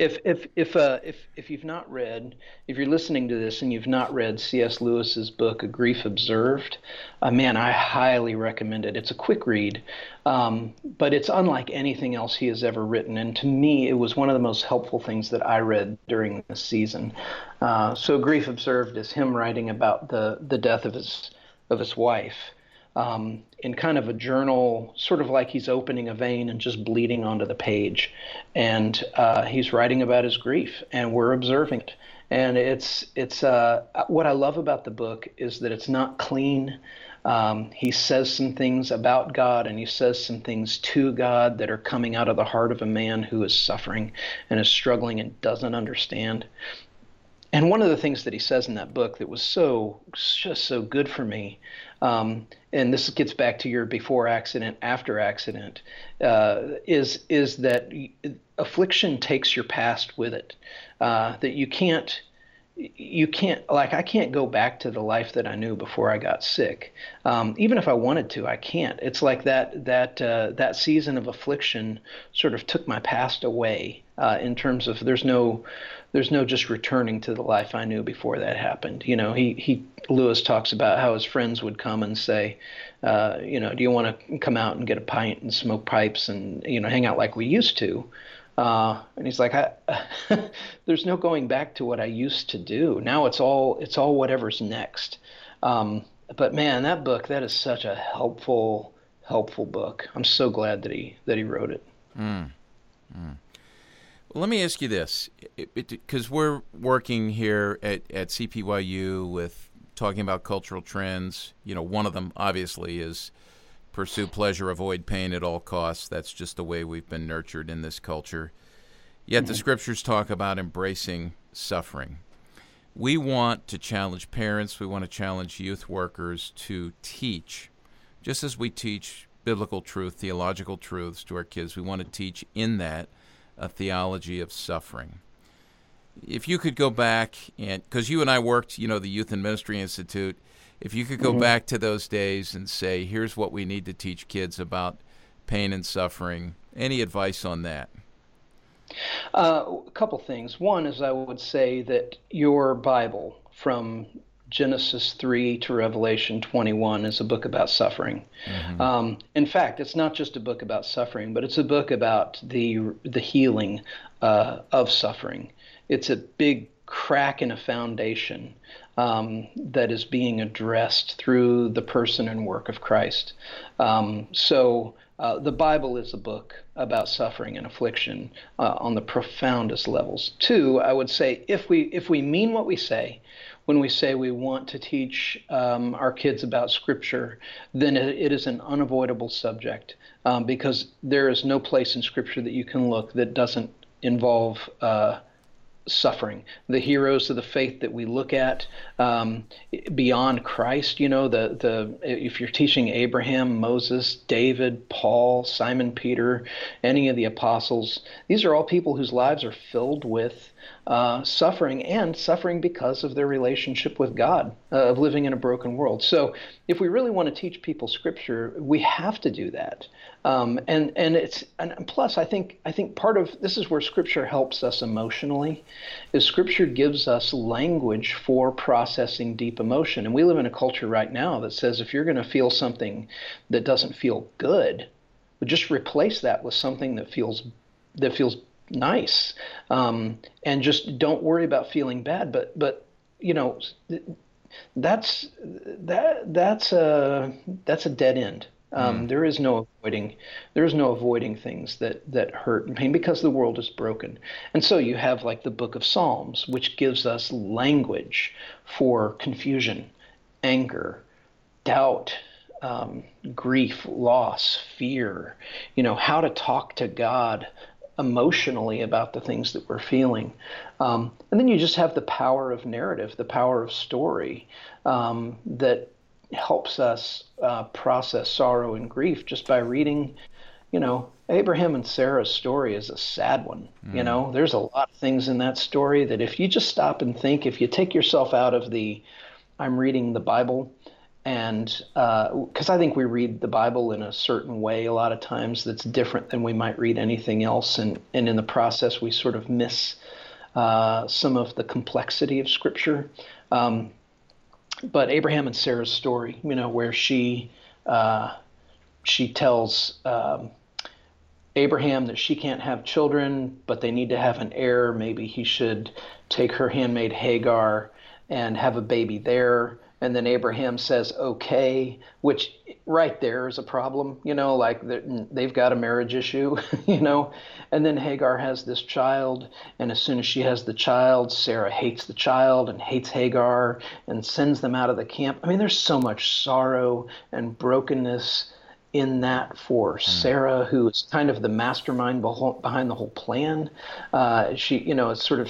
if you've not read, if you're listening to this and you've not read C.S. Lewis's book, A Grief Observed, man, I highly recommend it. It's a quick read, but it's unlike anything else he has ever written. And to me, it was one of the most helpful things that I read during this season. So Grief Observed is him writing about the death of his wife. In kind of a journal, sort of like he's opening a vein and just bleeding onto the page. And he's writing about his grief, and we're observing it. And it's what I love about the book is that it's not clean. He says some things about God, and he says some things to God that are coming out of the heart of a man who is suffering and is struggling and doesn't understand. And one of the things that he says in that book that was just so good for me, and this gets back to your before accident, after accident, is that affliction takes your past with it. That you can't you can't, like, I can't go back to the life that I knew before I got sick. Even if I wanted to, I can't. It's like that season of affliction sort of took my past away, in terms of there's no just returning to the life I knew before that happened. Lewis talks about how his friends would come and say, do you want to come out and get a pint and smoke pipes and, hang out like we used to? And he's like, there's no going back to what I used to do. Now it's all whatever's next. But man, that is such a helpful book. I'm so glad that he wrote it. Well, let me ask you this, because we're working here at CPYU with talking about cultural trends. One of them obviously is pursue pleasure, avoid pain at all costs. That's just the way we've been nurtured in this culture. Yet the scriptures talk about embracing suffering. We want to challenge parents. We want to challenge youth workers to teach, just as we teach biblical truth, theological truths to our kids. We want to teach in that a theology of suffering. If you could go back, and because you and I worked, the Youth and Ministry Institute, if you could go back to those days and say, here's what we need to teach kids about pain and suffering, any advice on that? A couple things. One is I would say that your Bible, from Genesis 3 to Revelation 21, is a book about suffering. In fact, it's not just a book about suffering, but it's a book about the healing of suffering. It's a big crack in a foundation that is being addressed through the person and work of Christ. So the Bible is a book about suffering and affliction on the profoundest levels. Two, I would say, if we mean what we say, when we say we want to teach our kids about Scripture, then it is an unavoidable subject, because there is no place in Scripture that you can look that doesn't involve suffering. The heroes of the faith that we look at beyond Christ, if you're teaching Abraham, Moses, David, Paul, Simon Peter, any of the apostles, these are all people whose lives are filled with suffering because of their relationship with God, of living in a broken world. So if we really want to teach people Scripture, we have to do that. And plus, I think part of this is where Scripture helps us emotionally, is Scripture gives us language for processing deep emotion. And we live in a culture right now that says if you're going to feel something that doesn't feel good, just replace that with something that feels nice, and just don't worry about feeling bad. But that's a dead end. There is no avoiding things that hurt and pain, because the world is broken. And so you have like the book of Psalms, which gives us language for confusion, anger, doubt, grief, loss, fear, how to talk to God emotionally about the things that we're feeling. And then you just have the power of narrative, the power of story, that helps us process sorrow and grief just by reading. Abraham and Sarah's story is a sad one. There's a lot of things in that story that if you just stop and think, if you take yourself out of I'm reading the Bible, and because I think we read the Bible in a certain way a lot of times that's different than we might read anything else, and in the process we sort of miss some of the complexity of Scripture. But Abraham and Sarah's story, where she tells Abraham that she can't have children, but they need to have an heir. Maybe he should take her handmaid Hagar and have a baby there. And then Abraham says, okay, which right there is a problem, like they've got a marriage issue, And then Hagar has this child, and as soon as she has the child, Sarah hates the child and hates Hagar and sends them out of the camp. I mean, there's so much sorrow and brokenness in that for Sarah, who is kind of the mastermind behind the whole plan. It's sort of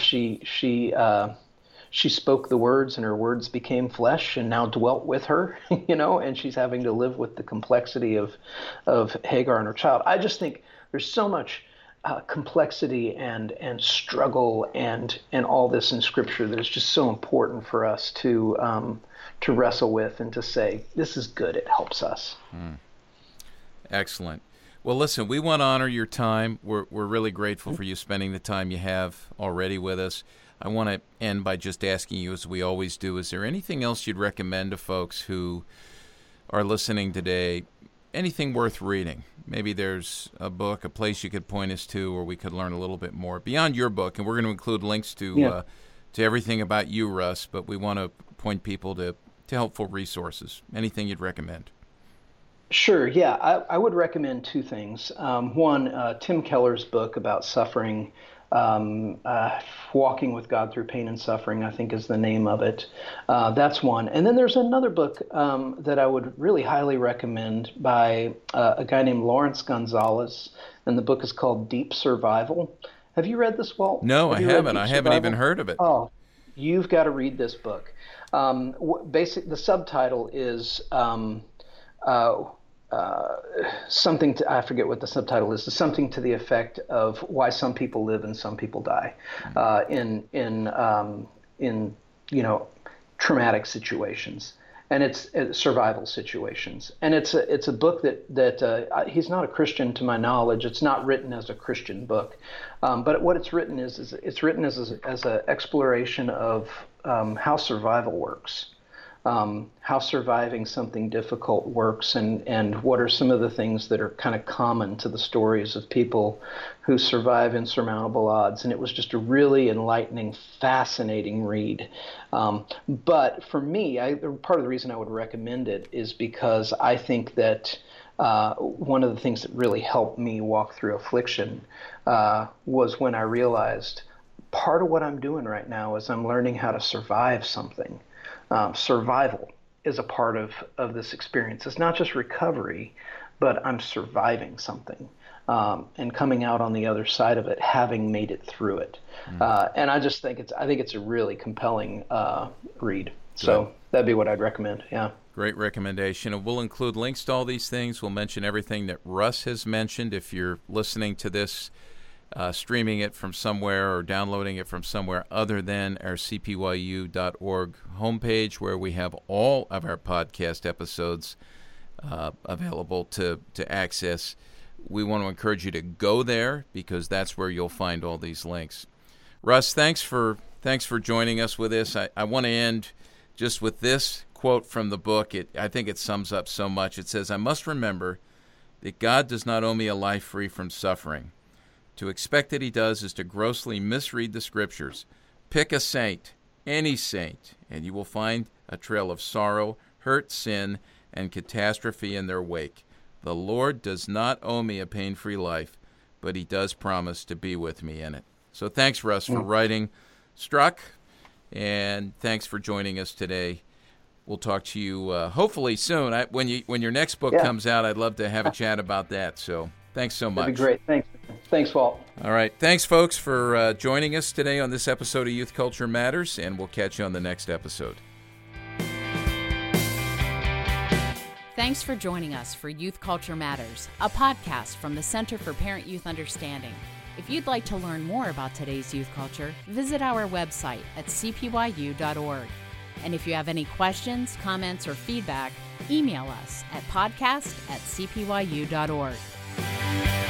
she spoke the words, and her words became flesh and now dwelt with her, and she's having to live with the complexity of Hagar and her child. I just think there's so much, complexity and struggle and all this in Scripture that is just so important for us to wrestle with and to say, this is good, it helps us. Excellent. Well, listen, we want to honor your time. We're really grateful for you spending the time you have already with us. I want to end by just asking you, as we always do, is there anything else you'd recommend to folks who are listening today, anything worth reading? Maybe there's a book, a place you could point us to where we could learn a little bit more beyond your book, and we're going to include links to everything about you, Russ, but we want to point people to helpful resources. Anything you'd recommend? Sure, yeah. I would recommend two things. One, Tim Keller's book about suffering, Walking with God Through Pain and Suffering, I think is the name of it. That's one. And then there's another book that I would really highly recommend by a guy named Lawrence Gonzalez, and the book is called Deep Survival. Have you read this, Walt? No, I haven't. I haven't even heard of it. Oh, you've got to read this book. The subtitle is something to, I forget what the subtitle is, something to the effect of why some people live and some people die in traumatic situations, and it's survival situations. And it's a book that he's not a Christian to my knowledge. It's not written as a Christian book, but what it's written is it's written as an exploration of how survival works. How surviving something difficult works, and what are some of the things that are kind of common to the stories of people who survive insurmountable odds. And it was just a really enlightening, fascinating read. But for me, part of the reason I would recommend it is because I think that one of the things that really helped me walk through affliction was when I realized part of what I'm doing right now is I'm learning how to survive something. Survival is a part of this experience. It's not just recovery, but I'm surviving something and coming out on the other side of it, having made it through it. And I just think it's a really compelling read. So that'd be what I'd recommend. Yeah. Great recommendation. And we'll include links to all these things. We'll mention everything that Russ has mentioned. If you're listening to this, streaming it from somewhere or downloading it from somewhere other than our cpyu.org homepage, where we have all of our podcast episodes available to access. We want to encourage you to go there, because that's where you'll find all these links. Russ, thanks for joining us with this. I want to end just with this quote from the book. I think it sums up so much. It says, "I must remember that God does not owe me a life free from suffering. To expect that he does is to grossly misread the Scriptures. Pick a saint, any saint, and you will find a trail of sorrow, hurt, sin, and catastrophe in their wake. The Lord does not owe me a pain-free life, but he does promise to be with me in it." So thanks, Russ, for writing Struck, and thanks for joining us today. We'll talk to you hopefully soon. When your next book comes out, I'd love to have a chat about that. So thanks so much. That'd be great. Thanks, Walt. All right. Thanks, folks, for joining us today on this episode of Youth Culture Matters, and we'll catch you on the next episode. Thanks for joining us for Youth Culture Matters, a podcast from the Center for Parent-Youth Understanding. If you'd like to learn more about today's youth culture, visit our website at cpyu.org. And if you have any questions, comments, or feedback, email us at podcast@cpyu.org.